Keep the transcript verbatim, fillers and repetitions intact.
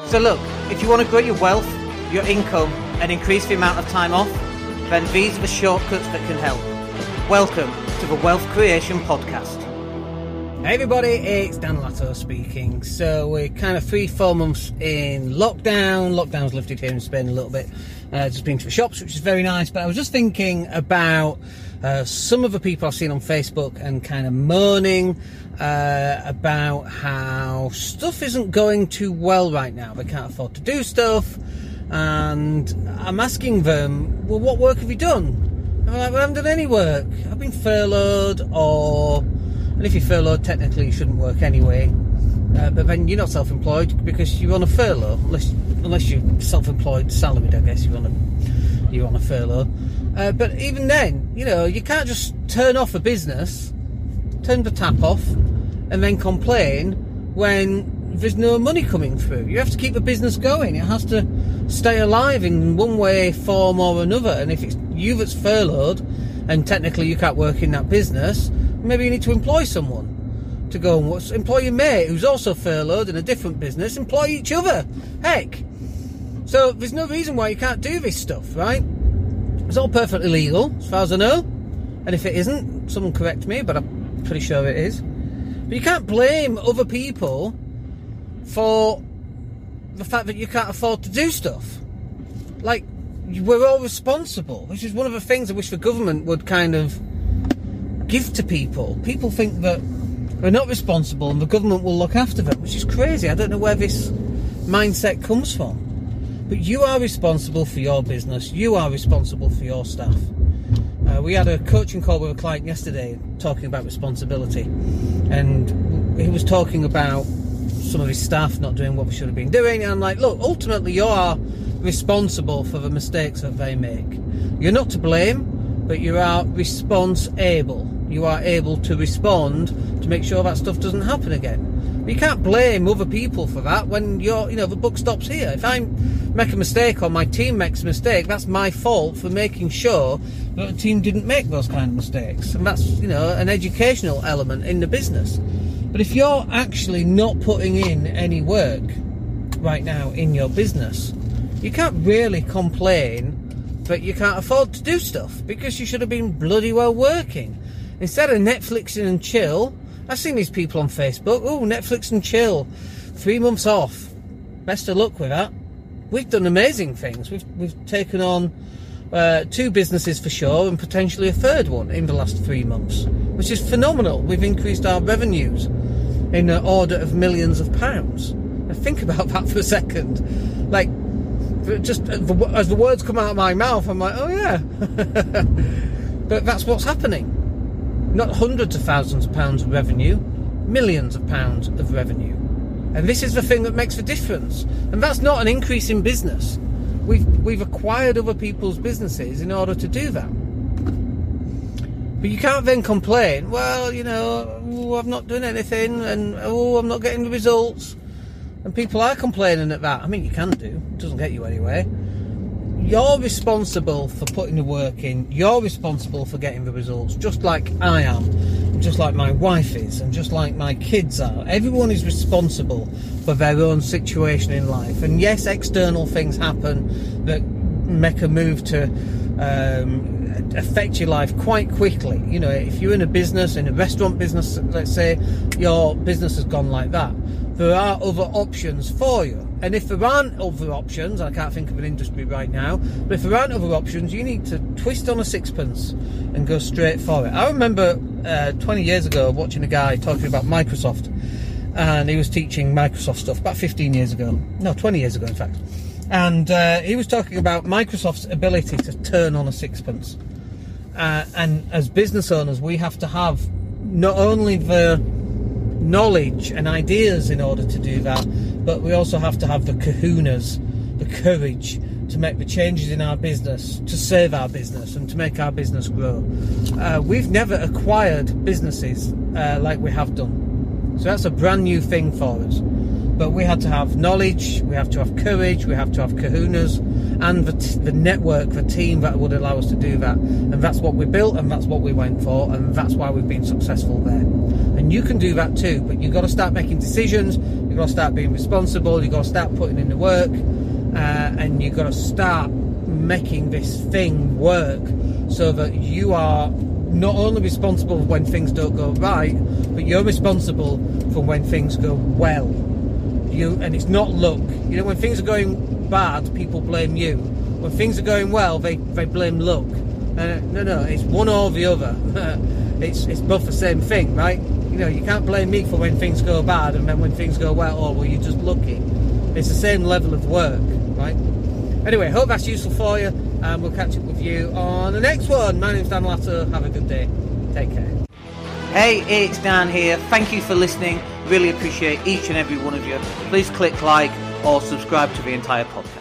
So look, if you want to grow your wealth, your income, and increase the amount of time off, then these are the shortcuts that can help. Welcome to the Wealth Creation Podcast. Hey everybody, it's Dan Latto speaking. So we're kind of three, four months in lockdown. Lockdown's lifted here in Spain a little bit. Uh, just been to the shops, which is very nice. But I was just thinking about uh, some of the people I've seen on Facebook and kind of moaning uh, about how stuff isn't going too well right now. They can't afford to do stuff. And I'm asking them, well, what work have you done? And they're like, well, I haven't done any work. I've been furloughed or... And if you're furloughed, technically you shouldn't work anyway. Uh, but then you're not self-employed because you're on a furlough. Unless, unless you're self-employed, salaried, I guess, you're on a, you're on a furlough. Uh, but even then, you know, you can't just turn off a business, turn the tap off, and then complain when there's no money coming through. You have to keep the business going. It has to stay alive in one way, form or another. And if it's you that's furloughed, and technically you can't work in that business, maybe you need to employ someone to go and watch. Employ your mate who's also furloughed in a different business. Employ each other. Heck. So there's no reason why you can't do this stuff, right? It's all perfectly legal, as far as I know. And if it isn't, someone correct me, but I'm pretty sure it is. But you can't blame other people for the fact that you can't afford to do stuff. Like, we're all responsible, which is one of the things I wish the government would kind of give to people. People think that they're not responsible and the government will look after them, which is crazy. I don't know where this mindset comes from. But you are responsible for your business. You are responsible for your staff. Uh, we had a coaching call with a client yesterday talking about responsibility. And he was talking about some of his staff not doing what we should have been doing. And I'm like, look, ultimately you are responsible for the mistakes that they make. You're not to blame, but you are responsible. You are able to respond to make sure that stuff doesn't happen again. But you can't blame other people for that when you're, you know, the buck stops here. If I make a mistake or my team makes a mistake, that's my fault for making sure that the team didn't make those kind of mistakes. And that's, you know, an educational element in the business. But if you're actually not putting in any work right now in your business, you can't really complain that you can't afford to do stuff because you should have been bloody well working. Instead of Netflixing and chill, I've seen these people on Facebook, oh, Netflix and chill, three months off. Best of luck with that. We've done amazing things. We've we've taken on uh, two businesses for sure and potentially a third one in the last three months, which is phenomenal. We've increased our revenues in the order of millions of pounds. Now think about that for a second. Like, just as the words come out of my mouth, I'm like, oh yeah. But that's what's happening. Not hundreds of thousands of pounds of revenue, millions of pounds of revenue. And this is the thing that makes the difference. And that's not an increase in business. We've we've acquired other people's businesses in order to do that. But you can't then complain, well, you know, oh, I've not done anything, and oh, I'm not getting the results. And people are complaining at that. I mean, you can do. It doesn't get you anywhere. You're responsible for putting the work in. You're responsible for getting the results, just like I am, just like my wife is, and just like my kids are. Everyone is responsible for their own situation in life. And yes, external things happen that make a move to um, affect your life quite quickly. You know, if you're in a business, in a restaurant business, let's say, your business has gone like that, there are other options for you. And if there aren't other options, I can't think of an industry right now, but if there aren't other options, you need to twist on a sixpence and go straight for it. I remember uh, twenty years ago watching a guy talking about Microsoft, and he was teaching Microsoft stuff about fifteen years ago. No, twenty years ago, in fact. And uh, he was talking about Microsoft's ability to turn on a sixpence. Uh, and as business owners, we have to have not only the knowledge and ideas in order to do that, but we also have to have the kahunas, the courage to make the changes in our business, to save our business and to make our business grow. Uh, we've never acquired businesses uh, like we have done. So that's a brand new thing for us. But we had to have knowledge, we have to have courage, we have to have kahunas, and the, t- the network, the team that would allow us to do that. And that's what we built, and that's what we went for, and that's why we've been successful there. And you can do that too, but you've got to start making decisions, you've got to start being responsible. You've got to start putting in the work, uh, and you've got to start making this thing work so that you are not only responsible when things don't go right, but you're responsible for when things go well. You and it's not luck. You know, when things are going bad, people blame you. When things are going well, they, they blame luck. Uh, no, no, it's one or the other. it's it's both the same thing, right? You know, you can't blame me for when things go bad, and then when things go well, oh, well, you're just lucky. It's the same level of work, right? Anyway, hope that's useful for you, and we'll catch up with you on the next one. My name's Dan Latto. Have a good day. Take care. Hey, it's Dan here. Thank you for listening. Really appreciate each and every one of you. Please click like or subscribe to the entire podcast.